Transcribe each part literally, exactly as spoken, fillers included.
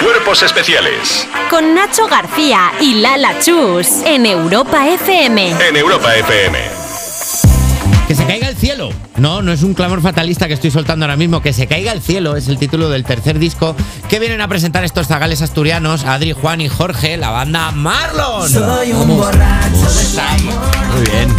Cuerpos Especiales. Con Nacho García y Lala Chus en Europa F M. En Europa F M. Que se caiga el cielo. No, no es un clamor fatalista que estoy soltando ahora mismo. Que se caiga el cielo es el título del tercer disco que vienen a presentar estos zagales asturianos, Adri, Juan y Jorge, la banda Marlon. Soy un Vamos. borracho de Vamos. Muy bien.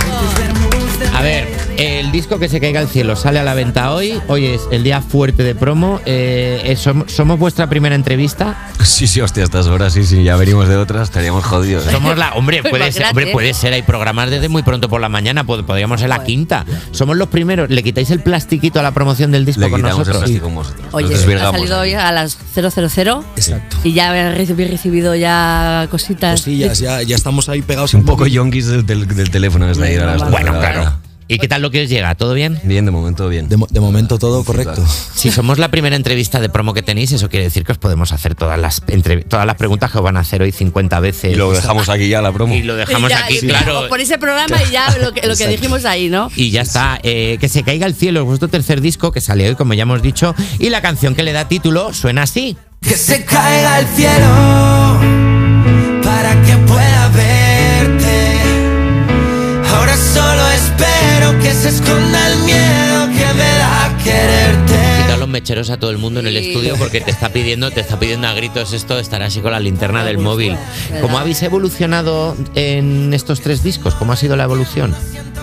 A ver, el disco Que se caiga el cielo sale a la venta hoy. Hoy es el día fuerte de promo. Eh, somos, ¿Somos vuestra primera entrevista? Sí, sí, hostia, a estas horas sí, sí, ya venimos de otras, estaríamos jodidos. Somos la... Hombre, puede ser, hombre, puede ser, hay programas desde muy pronto por la mañana, pod- podríamos ser la quinta. Somos los primeros. ¿Le quitáis el plastiquito a la promoción del disco Le con quitamos nosotros? el plástico con vosotros. Oye, Nos ha desvirgamos salido ahí. hoy a las cero cero cero. Exacto. Y ya habéis recibido ya cositas. Cosillas, ya, ya estamos ahí pegados Un poco yonkis del, del, del teléfono desde ahí. Ahora, Bueno, ahora, claro. ahora. ¿Y qué tal lo que os llega? ¿Todo bien? Bien, de momento bien. De, mo- de momento todo correcto. claro. Si somos la primera entrevista de promo que tenéis, eso quiere decir que os podemos hacer todas las, entre, todas las preguntas que os van a hacer hoy cincuenta veces. Y lo dejamos aquí ya, la promo. Y lo dejamos Y ya, aquí, y claro. Por ese programa y ya lo que, lo que dijimos ahí, ¿no? Y ya está. Eh, que se caiga el cielo es vuestro tercer disco que sale hoy, como ya hemos dicho. Y la canción que le da título suena así. Que se caiga el cielo para que pueda verte. Ahora solo espero que se esconda el miedo que me da quererte. Quitar los mecheros a todo el mundo en el Sí. estudio porque te está pidiendo, te está pidiendo a gritos esto de estar así con la linterna del móvil. ¿Cómo habéis evolucionado en estos tres discos? ¿Cómo ha sido la evolución?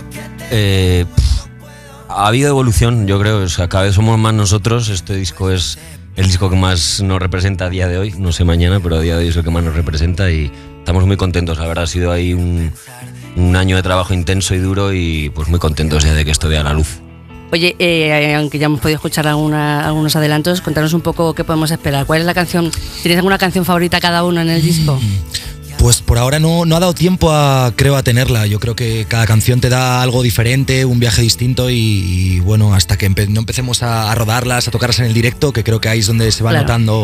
Eh, pff, ha habido evolución, yo creo. O sea, cada vez somos más nosotros. Este disco es el disco que más nos representa a día de hoy. No sé mañana, pero a día de hoy es el que más nos representa y estamos muy contentos. La verdad, ha sido ahí un, un año de trabajo intenso y duro y pues muy contentos ya de que esto vea la luz. Oye, eh, aunque ya hemos podido escuchar alguna, algunos adelantos, contanos un poco qué podemos esperar. ¿Cuál es la canción? ¿Tienes alguna canción favorita cada uno en el disco? Pues por ahora no, no ha dado tiempo a, creo, a tenerla. Yo creo que cada canción te da algo diferente, un viaje distinto y, y bueno, hasta que empe- no empecemos a, a rodarlas, a tocarlas en el directo, que creo que ahí es donde se va Claro. notando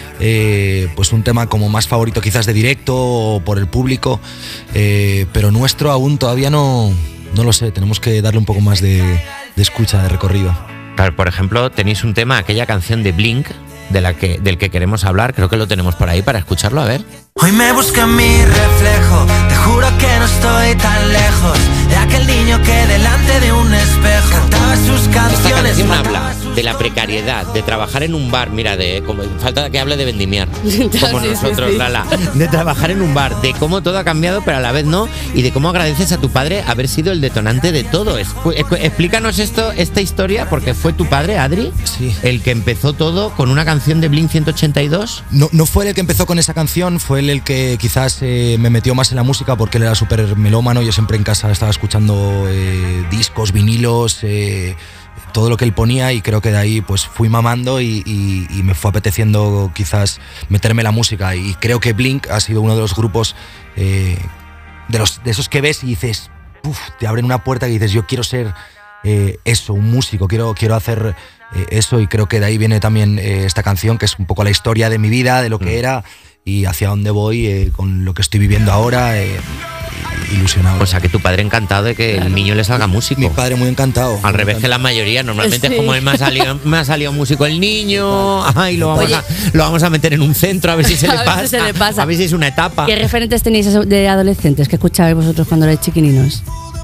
eh, pues un tema como más favorito quizás de directo o por el público, eh, pero nuestro aún todavía no, no lo sé, tenemos que darle un poco más de, de escucha, de recorrido. Claro, por ejemplo, tenéis un tema, aquella canción de Blink, de la que, del que queremos hablar. Creo que lo tenemos por ahí para escucharlo, a ver. Hoy me busca mi reflejo, te juro que no estoy tan lejos de aquel niño que delante de un espejo cantaba sus Esta canciones. canción mandaba habla sus de la precariedad, de trabajar en un bar, mira, de como, falta que hable de vendimiar, como Sí, sí, nosotros, sí. Lala, de trabajar en un bar, de cómo todo ha cambiado, pero a la vez no, y de cómo agradeces a tu padre haber sido el detonante de todo. Es- escu- Explícanos esto, esta historia, porque fue tu padre, Adri, Sí. el que empezó todo con una canción de Blink ciento ochenta y dos. No, no fue él el que empezó con esa canción, fue él el que quizás eh, me metió más en la música porque él era súper melómano. Yo siempre en casa estaba escuchando eh, discos, vinilos, eh, todo lo que él ponía y creo que de ahí pues fui mamando y, y- y me fue apeteciendo quizás meterme en la música. Y creo que Blink ha sido uno de los grupos eh, de, los, de esos que ves y dices, uf, te abren una puerta y dices, yo quiero ser eh, eso, un músico, quiero, quiero hacer eh, eso y creo que de ahí viene también eh, esta canción que es un poco la historia de mi vida, de lo que era y hacia dónde voy eh, con lo que estoy viviendo ahora, eh, ilusionado. O sea, que tu padre encantado de que el niño le salga músico. Mi padre muy encantado. Al muy revés que la encantado. mayoría, normalmente Sí. es como él me ha salido, me ha salido músico el niño, ay, lo vamos, Oye. a, lo vamos a meter en un centro a ver si se le A ver pasa. si se le pasa. A ver si es una etapa. ¿Qué referentes tenéis de adolescentes que escuchabais vosotros cuando erais chiquininos?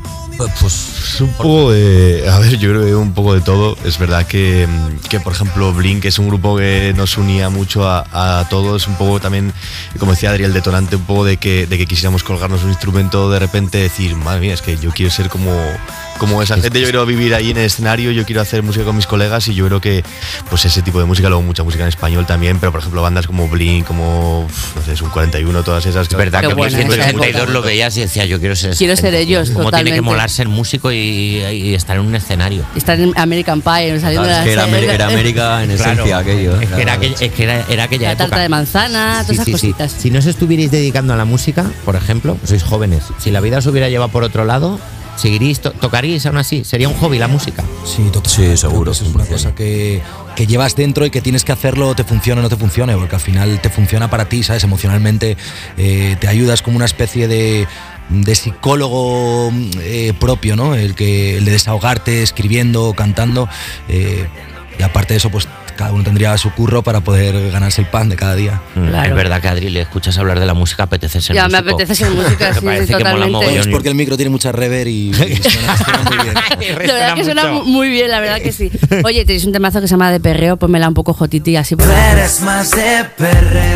Pues Un poco de. A ver, yo creo que un poco de todo. Es verdad que, que por ejemplo, Blink es un grupo que nos unía mucho a, a todos. Un poco también, como decía Adri, el detonante, un poco de que, de que quisiéramos colgarnos un instrumento, de repente decir, madre mía, es que yo quiero ser como, como esa gente. Yo quiero vivir ahí en el escenario, yo quiero hacer música con mis colegas y yo creo que pues ese tipo de música, luego mucha música en español también, pero por ejemplo, bandas como Blink, como, no sé, es un cuarenta y uno, todas esas. Es verdad Qué que en buena ciento esa ochenta y dos época. lo veías y decía, yo quiero ser Quiero ser ellos, Cómo tiene que totalmente. molar ser músico y, y estar en un escenario. Estar en American Pie, saliendo claro, es de que era, la América, era América en esencia Claro, aquello. es que era, aquella- es que era, era aquella la época. tarta de manzana, todas Sí, esas sí, sí. cositas. Si no os estuvierais dedicando a la música, por ejemplo, sois jóvenes. Si la vida os hubiera llevado por otro lado, ¿seguiríais, to- tocaríais aún así? ¿Sería un hobby la música? Sí, total. Sí, seguro, Creo que eso es una cien por cien. cosa que, que llevas dentro y que tienes que hacerlo, te funcione o no te funcione, porque al final te funciona para ti, ¿sabes? Emocionalmente eh, te ayudas como una especie de, de psicólogo eh, propio, ¿no? El, que, el de desahogarte escribiendo, cantando. eh, y aparte de eso, pues cada uno tendría su curro para poder ganarse el pan de cada día. Claro. Es verdad que, Adri, le escuchas hablar de la música, apetece ser Ya, músico. me apetece ser música, sí, Me parece que mola totalmente. mogollón. Es porque el micro tiene mucha rever y, y suena, suena muy bien. La verdad que suena mucho. muy bien, la verdad que sí. Oye, tenéis un temazo que se llama De Perreo, ponmela un poco jotiti, así por Tú eres más de perreo,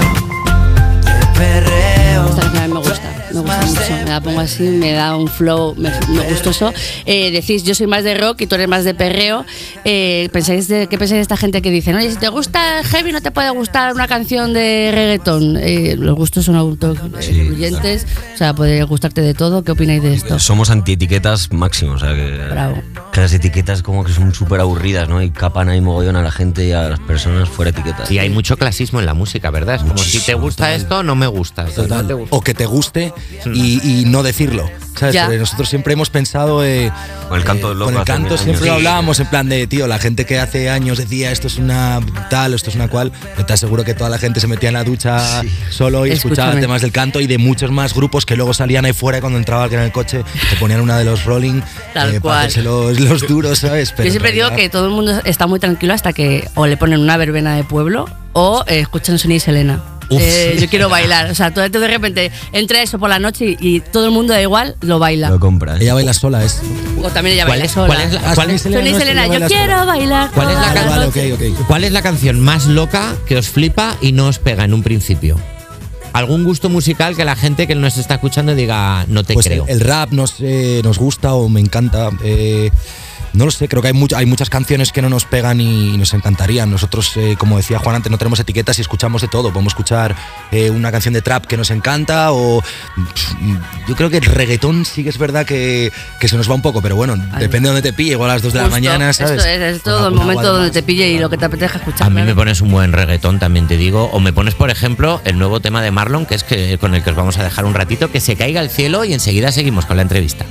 de perreo. Esta canción a mí me gusta, me gusta mucho. Me la pongo así, me da un flow me, me gustoso. Eh, decís, yo soy más de rock y tú eres más de perreo. Eh, ¿pensáis de, ¿Qué pensáis de esta gente que dicen, oye, si te gusta el heavy no te puede gustar una canción de reggaetón? Eh, los gustos son autoincluyentes, o sea, puede gustarte de todo. ¿Qué opináis de esto? Somos antietiquetas máximos, o sea que, Bravo. que las etiquetas como que son súper aburridas, ¿no? Y capan ahí mogollón a la gente y a las personas fuera etiquetas. Y hay mucho clasismo en la música, ¿verdad? Es como Muchísimo, si te gusta total. esto, no me gusta. Si Total. no te gusta. O que te guste y, y no decirlo. ¿Sabes? Ya. Porque nosotros siempre hemos pensado. Eh, Con el canto del loco Con el hace canto mil siempre lo años. hablábamos en plan de, tío, la gente que hace años decía esto es una tal, esto es una cual. Yo te aseguro que toda la gente se metía en la ducha Sí. solo y escuchaba Escúchame. temas del canto y de muchos más grupos que luego salían ahí fuera y cuando entraba alguien en el coche te ponían una de los Rolling Tal para cual. hacerse los, los duros, ¿sabes? Pero Yo siempre en digo realidad- que todo el mundo está muy tranquilo hasta que o le ponen una verbena de pueblo o eh, escuchan Sonia y Selena. Uf. Eh, yo quiero bailar. O sea, todo esto de repente entra eso por la noche y, y todo el mundo da igual, lo baila. Lo compra. ¿eh? Ella baila sola, es. O también ella ¿Cuál baila es- sola. cuál es la- Ah, cuál Sonia y es- Selena Sonia y no es que Selena, yo baila quiero sola. bailar. ¿Cuál es la todas Vale, las vale, noches. ok, ok. ¿Cuál es la canción más loca que os flipa y no os pega en un principio? ¿Algún gusto musical que la gente que nos está escuchando diga, no te Pues el, creo? el rap nos, eh, nos gusta o me encanta. eh, no lo sé, creo que hay, much- hay muchas canciones que no nos pegan y nos encantarían. Nosotros, eh, como decía Juan antes, no tenemos etiquetas y escuchamos de todo. Podemos escuchar eh, una canción de trap que nos encanta o pff, yo creo que el reggaetón sí que es verdad que, que se nos va un poco, pero bueno, Ay. depende de dónde te pille, igual a las dos de la Justo, mañana, ¿sabes? Esto es, es Con todo el algún agua momento de donde más. te pille y lo que te apetezca escuchar. A mí me claro. pones un buen reggaetón, también te digo. O me pones, por ejemplo, el nuevo tema de Marlon, que es que, con el que os vamos a dejar un ratito, que se caiga el cielo y enseguida seguimos con la entrevista.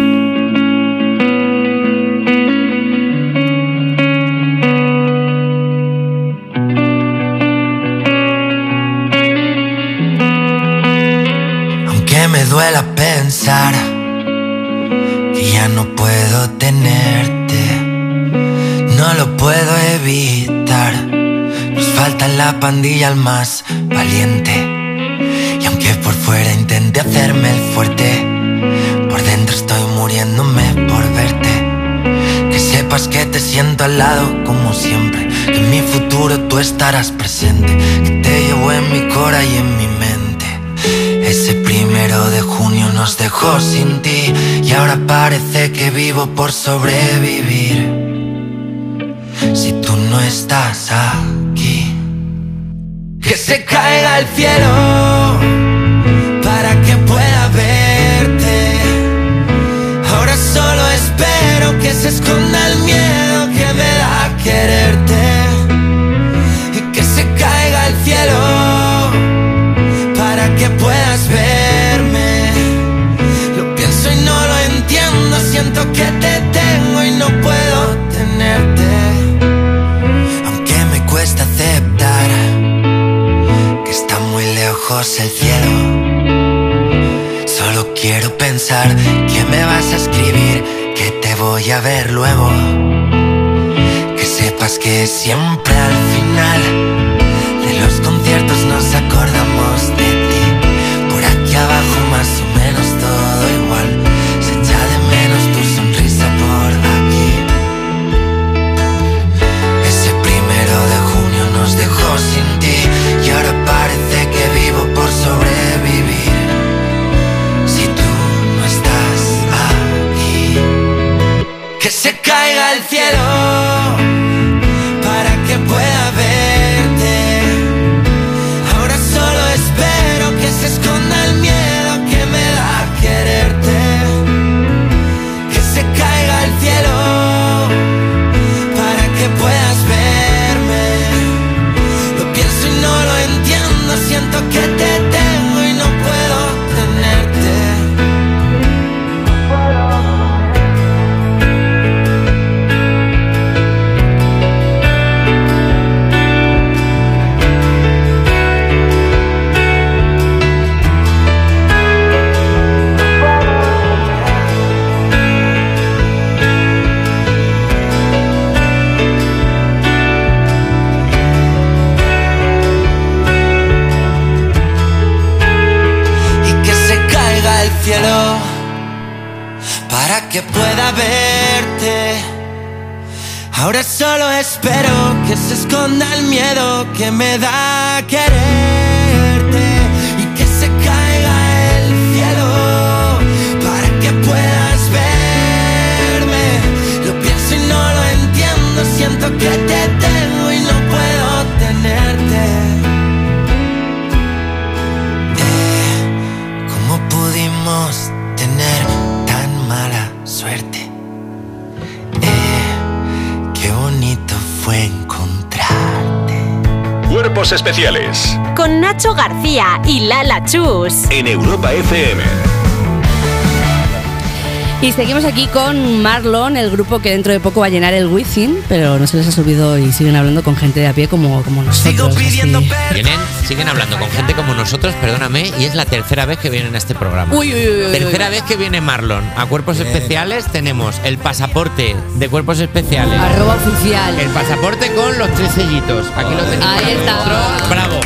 Aunque me duela pensar que ya no puedo tenerte, no lo puedo evitar. Nos falta en la pandilla el más valiente. Y aunque por fuera intente hacerme el fuerte, por dentro estoy muriéndome por verte. Que sepas que te siento al lado como siempre, que en mi futuro tú estarás presente, que te llevo en mi cora y en mi mente. Ese primero de junio nos dejó sin ti y ahora parece que vivo por sobrevivir. Si tú no estás aquí, que se caiga el cielo para que pueda verte. Ahora solo espero que se esconda el miedo que me da quererte. Y que se caiga el cielo para que puedas verme. Lo pienso y no lo entiendo, siento que te tengo y no puedo tenerte. Aunque me cuesta aceptar que está muy lejos el cielo, solo quiero pensar que me vas a escribir, que te voy a ver luego. Que sepas que siempre al final de los conciertos nos acordamos de ti. Por aquí abajo más o menos todo igual, se echa de menos tu sonrisa por aquí. Ese primero de junio nos dejó sin ti y ahora parece que vivo por sobrevivir. Si tú no estás aquí, que se caiga el cielo para que pueda ver. que pueda verte. Ahora solo espero que se esconda el miedo que me da quererte y que se caiga el cielo para que puedas verme. Lo pienso y no lo entiendo, siento que te tengo y no puedo tenerte. Eh, ¿Cómo pudimos tener tan mala suerte? Qué bonito fue encontrarte. Cuerpos especiales Con Nacho García y Lala Chus. en Europa F M. Y seguimos aquí con Marlon, el grupo que dentro de poco va a llenar el Wizzing, pero no se les ha subido y siguen hablando con gente de a pie como, como nosotros. Así. Vienen, siguen hablando con gente como nosotros, perdóname, y es la tercera vez que vienen a este programa. Uy, uy, uy, uy, tercera uy. vez que viene Marlon a Cuerpos Especiales. Tenemos el pasaporte de Cuerpos Especiales. Arroba oficial. El pasaporte con los tres sellitos. Aquí lo tenemos. Ahí está. Bravo.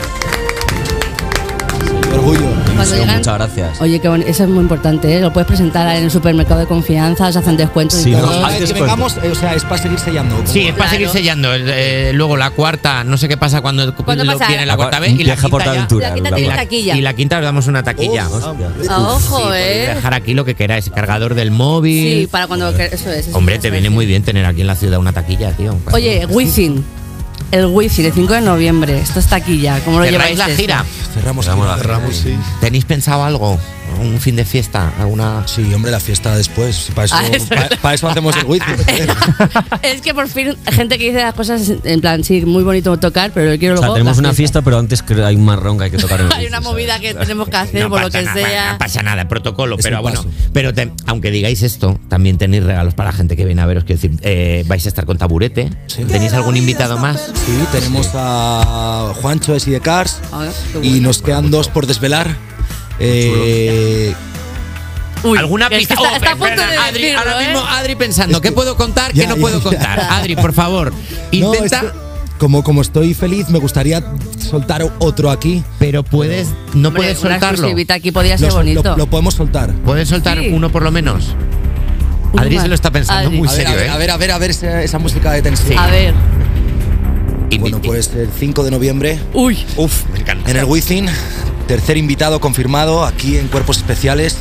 Orgullo. Cuando llegan- Muchas gracias. Oye, qué bon- eso es muy importante, ¿eh? Lo puedes presentar en el supermercado de confianza, os hacen descuentos Sí, y ¿no? todo. Cada vez que descuento. vengamos, eh, o sea, es para seguir sellando. como- Sí, es para Claro. seguir sellando. Eh, luego la cuarta, no sé qué pasa cuando, ¿Cuándo lo pasa? viene la La cuarta cua- vez. Y la viaje a quinta, ya- Portaventura. La quinta la- tiene y la- taquilla. y la quinta le damos una taquilla. Ah, ojo, Podéis ¿eh? dejar aquí lo que queráis, cargador del móvil. Sí, para cuando... que- Eso es. eso Hombre, es, te eso viene es. muy bien tener aquí en la ciudad una taquilla, tío. Oye, Wizzing. El Wizzing, el cinco de noviembre. Esto es taquilla. ¿Cómo lo ¿Cerráis lleváis? la esto? gira? Cerramos, Cerramos la gira. Cerramos, sí. ¿Tenéis pensado algo? ¿Un fin de fiesta? ¿Alguna...? Sí, hombre, la fiesta después. Sí, para eso, Ah, eso. pa- pa' eso hacemos el Wizzing. Es que por fin, gente que dice las cosas en plan, sí, muy bonito tocar, pero yo quiero O luego. sea, tenemos la una fiesta, pero antes que hay un marrón que hay que tocar en el Hay una Wizzing, movida ¿sabes? que tenemos que hacer No por lo pasa que nada, sea. no pasa nada, protocolo. Es Pero un bueno, paso. pero te- aunque digáis esto, también tenéis regalos para la gente que viene a veros. Quiero decir, eh, vais a estar con taburete. Sí. ¿Tenéis algún invitado más? Sí, tenemos a Juancho de Sidecars A ver, qué y bueno. nos quedan dos por desvelar. Eh, Uy, ¿Alguna que es que pista? Está, está a Oh, punto de espera, Adri, decirlo, ahora ¿eh? mismo Adri pensando, Es que- ¿qué puedo contar? Ya, ¿Qué no ya, puedo ya. contar? Adri, por favor, no, intenta, es que como, como estoy feliz, me gustaría soltar otro aquí. pero puedes, no Hombre, puedes una soltarlo. exclusivita aquí podría Lo, ser lo- bonito. lo podemos soltar. Puedes soltar Sí. uno por lo menos. Uno Adri más. se lo está pensando Adri. muy A ver, serio, a ver, ¿eh? a ver, a ver, a ver esa, esa música de tensión. A ver. Y- Bueno, y- pues el cinco de noviembre Uy. Uf, me encanta. en el Wizzing, tercer invitado confirmado aquí en Cuerpos Especiales.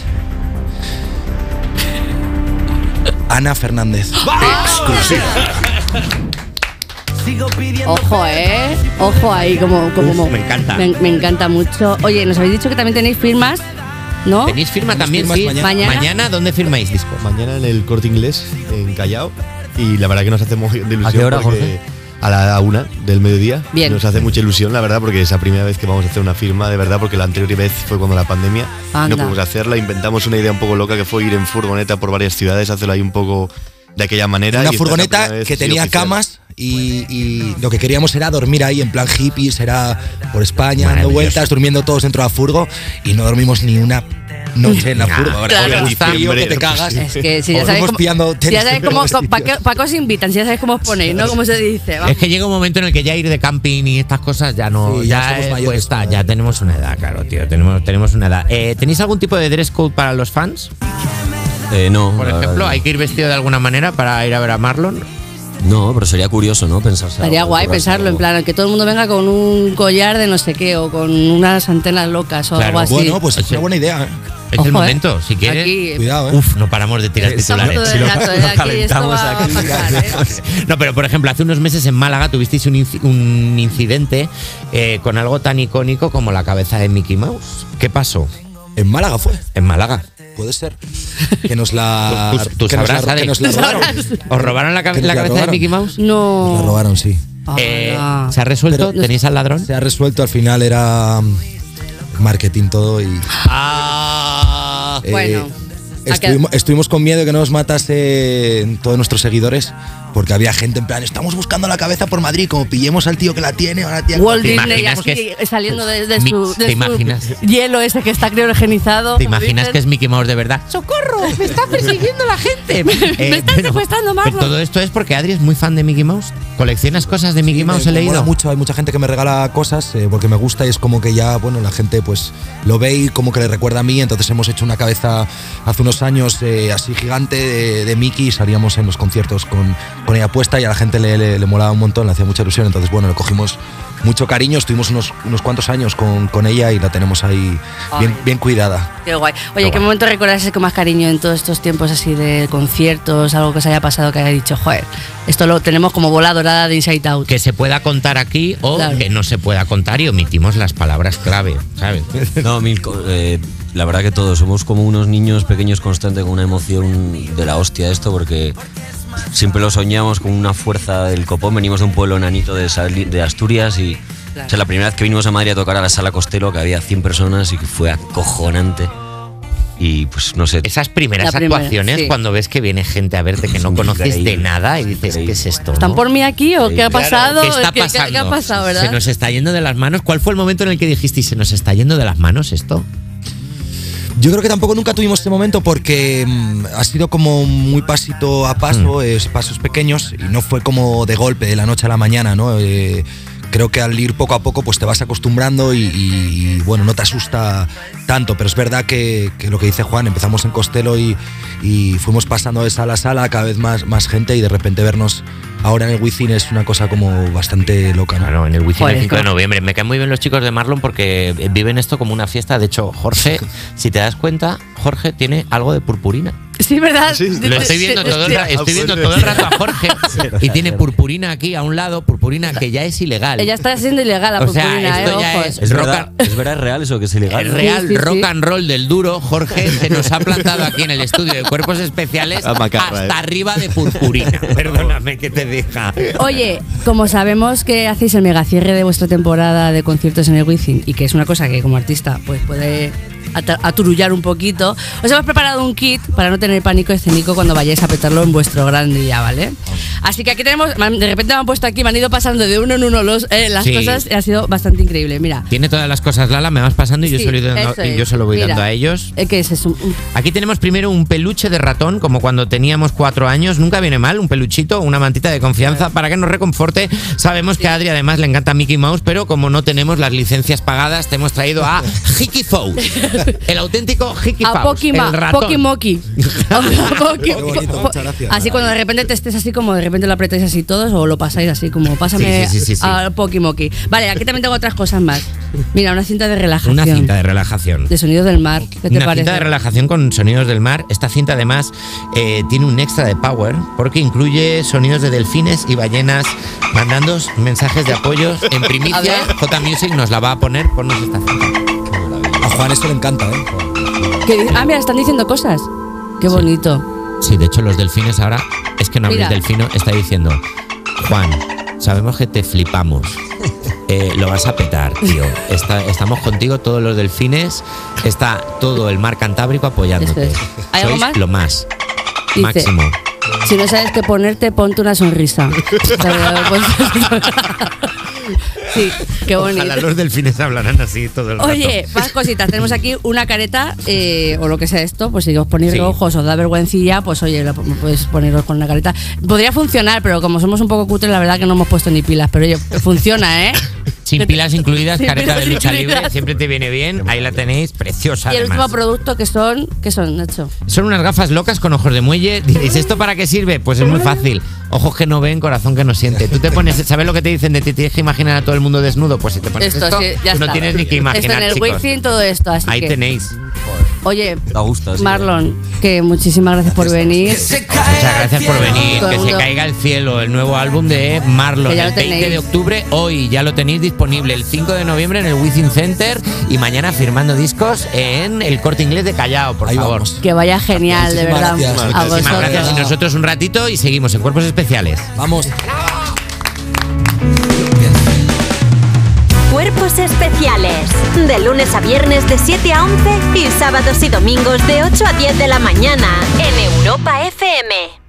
Ana Fernández. Ojo, ¿eh? Ojo ahí, como. como Uf, me encanta. Me, me encanta mucho. Oye, nos habéis dicho que también tenéis firmas, ¿no? ¿Tenéis firma Tenemos también? firmas Sí. mañana. Mañana. Mañana, ¿dónde firmáis disco? Mañana en el Corte Inglés, en Callao. Y la verdad que nos hace muy de ilusión. ¿A qué hora, porque Jorge? A la una del mediodía. Bien. Nos hace mucha ilusión, la verdad, porque es la primera vez que vamos a hacer una firma, de verdad, porque la anterior vez fue cuando la pandemia. Anda. No pudimos hacerla. Inventamos una idea un poco loca que fue ir en furgoneta por varias ciudades, hacerlo ahí un poco de aquella manera. Una y esta es la furgoneta primera vez que sí, tenía oficial. camas y, y lo que queríamos era dormir ahí en plan hippies, era por España, dando Maravilloso. vueltas, durmiendo todos dentro de la furgo y no dormimos ni una noche en la furgo. Ahora, Claro. con el frío que te Pues cagas. Es que si ya Os sabéis fuimos cómo, pillando si ya tenis sabéis en cómo, varios ¿para qué, sitios. pa' qué os invitan? Si ya sabéis cómo os ponéis, ¿no? ¿Cómo se dice? Es que llega un momento en el que ya ir de camping y estas cosas ya no. Sí, ya ya somos eh, mayores, pues está, ¿no? ya tenemos una edad, claro, tío. Tenemos, tenemos una edad. Eh, ¿Tenéis algún tipo de dress code para los fans? Eh, no. Por la verdad ejemplo, que ¿hay que ir vestido de alguna manera para ir a ver a Marlon? no. No, pero sería curioso, ¿no? Pensarse. Estaría algo, guay currarse pensarlo, en algo. plan, que todo el mundo venga con un collar de no sé qué o con unas antenas locas o Claro. algo así. Bueno, pues es Sí. una buena idea. ¿eh? Es Ojo, el eh. momento, si quieres. Aquí, Cuidado, ¿eh? Uf, no paramos de tirar estamos titulares. todo si el lo- rato, lo ¿eh? Aquí esto calentamos va a aquí. pasar, ¿eh? No, pero por ejemplo, hace unos meses en Málaga tuvisteis un, inci- un incidente eh, con algo tan icónico como la cabeza de Mickey Mouse. ¿Qué pasó En Málaga fue. en Málaga? Puede ser. Que nos la. Tú- tú que nos sabrás, la- Adri. que nos la Tú robaron. sabrás. ¿Os robaron la, cabe- Que la la cabeza robaron. de Mickey Mouse? No. Nos la robaron, sí. Eh, Ah. ¿Se ha resuelto? Pero- ¿Tenéis al ladrón? Se ha resuelto, al final era mm, marketing todo y. Ah, eh, Bueno. estuvimos, estuvimos con miedo de que no nos matase todos nuestros seguidores porque había gente en plan, estamos buscando la cabeza por Madrid, como pillemos al tío que la tiene, o la tía Walt que la Disney imaginas así, que es- saliendo de, de Mi- su, de ¿te su imaginas? hielo ese que está criogenizado. ¿Te como imaginas dicen. que es Mickey Mouse de verdad? ¡Socorro! ¡Me está persiguiendo la gente! Me están secuestrando, Marlon. Todo esto es porque Adri es muy fan de Mickey Mouse. ¿Coleccionas cosas de Mickey Sí, Mouse? me- He me mola leído. mucho, hay mucha gente que me regala cosas eh, porque me gusta y es como que ya, bueno, la gente pues lo ve y como que le recuerda a mí. Entonces hemos hecho una cabeza hace unos años eh, así gigante de, de Mickey y salíamos en los conciertos con, con ella puesta y a la gente le, le, le molaba un montón, le hacía mucha ilusión. Entonces, bueno, le cogimos mucho cariño, estuvimos unos, unos cuantos años con, con ella y la tenemos ahí bien, bien cuidada. Qué guay. Oye, ¿qué momento recordarse con más cariño en todos estos tiempos así de conciertos, algo que os haya pasado que haya dicho, joder, esto lo tenemos como bola dorada de Inside Out? Que se pueda contar aquí o Claro. que no se pueda contar y omitimos las palabras clave, ¿sabes? No, mil co- eh, la verdad que todos somos como unos niños pequeños constantes con una emoción de la hostia esto, porque siempre lo soñamos con una fuerza del copón. Venimos de un pueblo enanito de, Sali- de Asturias y Claro. o sea, la primera vez que vinimos a Madrid a tocar a la Sala Costello, que había cien personas y que fue acojonante. Y pues no sé, Esas primeras La primera, actuaciones, sí. cuando ves que viene gente a verte que no conoces de Increíble. nada y dices, Increíble. ¿qué es esto? ¿Están no? por mí aquí o qué ha Claro, pasado? ¿Qué está ¿Qué- qué- pasando? ¿Qué, ha pasado, verdad? Se nos está yendo de las manos. ¿Cuál fue el momento en el que dijiste, se nos está yendo de las manos esto? Yo creo que tampoco nunca tuvimos este momento porque mm, ha sido como muy pasito a paso, es pasos pequeños y no fue como de golpe, de la noche a la mañana, ¿no? Eh, creo que al ir poco a poco pues te vas acostumbrando y, y- y, bueno, no te asusta tanto, pero es verdad que, que lo que dice Juan, empezamos en Costello y, y fuimos pasando de sala a sala, cada vez más, más gente y de repente vernos ahora en el Wizzing es una cosa como bastante loca, ¿no? Claro, en el Wizzing Joder, el cinco de ¿cómo? noviembre. Me caen muy bien los chicos de Marlon porque viven esto como una fiesta. De hecho, Jorge, si te das cuenta, Jorge tiene algo de purpurina. Sí, ¿verdad? Lo estoy viendo todo el, ra- estoy viendo todo el rato a Jorge y tiene purpurina aquí a un lado, purpurina que ya es ilegal. Ella está siendo ilegal la O sea, purpurina, esto eh, ya ojo. es- ¿es rock verdad, and- ¿es verdad, es real eso que es ilegal? El ¿no? real Sí, sí, rock sí. and roll del duro, Jorge, se nos ha plantado aquí en el estudio de Cuerpos Especiales La macarra, hasta eh. arriba de purpurina. Perdóname que te deja. Oye, como sabemos que hacéis el mega cierre de vuestra temporada de conciertos en el Wizzing y que es una cosa que como artista pues puede ata- aturullar un poquito, os hemos preparado un kit para no tener pánico escénico cuando vayáis a petarlo en vuestro gran día, ¿vale? Así que aquí tenemos, me han- de repente me han puesto aquí, me han ido pasando de uno en uno los, eh, las Sí. cosas y ha sido bastante increíble. Mira. Tiene todas las cosas, Lala, me vas pasando y yo, Sí, se, lo, voy dando- eso y es. yo se lo voy Mira, dando a ellos. eh, ¿Qué es eso? Un- Aquí tenemos primero un peluche de ratón, como cuando teníamos cuatro años. Nunca viene mal, un peluchito, una mantita de confianza para que nos reconforte. Sabemos que a Adri además le encanta Mickey Mouse, pero como no tenemos las licencias pagadas, te hemos traído a Hickey Fow, el auténtico Hickey A Fow, Pokima, el ratón. Pokimoki. Qué bonito, muchas gracias. Así cuando de repente te estés así como de repente lo apretáis así todos o lo pasáis así como pásame Sí, sí, sí, sí, sí. a Pokimoki. Vale, aquí también tengo otras cosas más. Mira, una cinta de relajación. Una cinta de relajación. De sonidos del mar. ¿Qué te Una parece? cinta de relajación con sonidos del mar. Esta cinta además eh, tiene un extra de power porque incluye sonidos de delfines y ballenas mandando mensajes de apoyo. En A primicia, ver. J Music nos la va a poner. Ponnos esta cinta. A Juan esto le encanta, ¿eh? ¿Qué di- ah, mira, están diciendo cosas. Qué bonito. Sí, de hecho los delfines ahora, es que no Mira. hables delfino, está diciendo, Juan, sabemos que te flipamos. Eh, lo vas a petar, tío. Está- estamos contigo, todos los delfines. Está todo el mar Cantábrico apoyándote. Esto es. ¿Hay algo Sois más? lo más. Dice, Máximo. Si no sabes qué ponerte, ponte una sonrisa. Pues- sí, qué bonito. Ojalá los delfines hablarán así todo el rato. Oye, más cositas. Tenemos aquí una careta eh, o lo que sea esto. Pues si os ponéis Sí. rojos, os da vergüencilla, pues oye, lo- podéis poneros con una careta. Podría funcionar, pero como somos un poco cutres, la verdad que no hemos puesto ni pilas. Pero oye, funciona, ¿eh? Sin pilas incluidas, Sin careta pilas de lucha incluidas. libre, siempre te viene bien. Ahí la tenéis, preciosa. Y el además. último producto que son, ¿qué son, Nacho? Son unas gafas locas con ojos de muelle. Diréis, ¿esto para qué sirve? Pues es muy fácil. Ojos que no ven, corazón que no siente. Tú te pones, ¿sabes lo que te dicen de ti? Tienes que imaginar a todo el mundo desnudo. Pues si te pones esto, sí, ya tú no está. tienes ni que imaginar, Esto en el chicos. Wizzing, todo esto. Así Ahí que, tenéis. Oye, Da gusto, sí. Marlon, que muchísimas gracias por venir. Muchas gracias por venir. Todo el Que se mundo- caiga el cielo, el nuevo álbum de Marlon. Que ya El lo veinte tenéis. de octubre, hoy ya lo tenéis disponible. El cinco de noviembre en el Wizzing Center. Y mañana firmando discos en el Corte Inglés de Callao, por Ahí favor. vamos. Que vaya genial, de Muchísimas verdad. gracias. A Muchísimas vosotros. gracias. Y nosotros un ratito y seguimos en Cuerpos Especiales. Vamos. Cuerpos especiales. De lunes a viernes de siete a once y sábados y domingos de ocho a diez de la mañana en Europa F M.